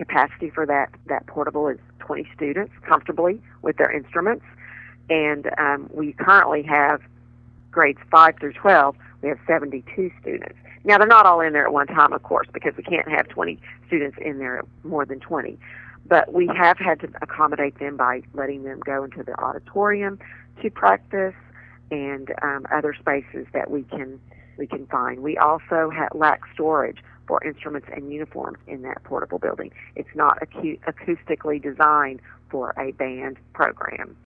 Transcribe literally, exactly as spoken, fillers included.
capacity for that, that portable is twenty students comfortably with their instruments. And um, we currently have grades five through twelve, we have seventy-two students. Now, they're not all in there at one time, of course, because we can't have twenty students in there, more than twenty. But we have had to accommodate them by letting them go into the auditorium to practice and um, other spaces that we can we can find. We also ha- lack storage for instruments and uniforms in that portable building. It's not acu- acoustically designed for a band program.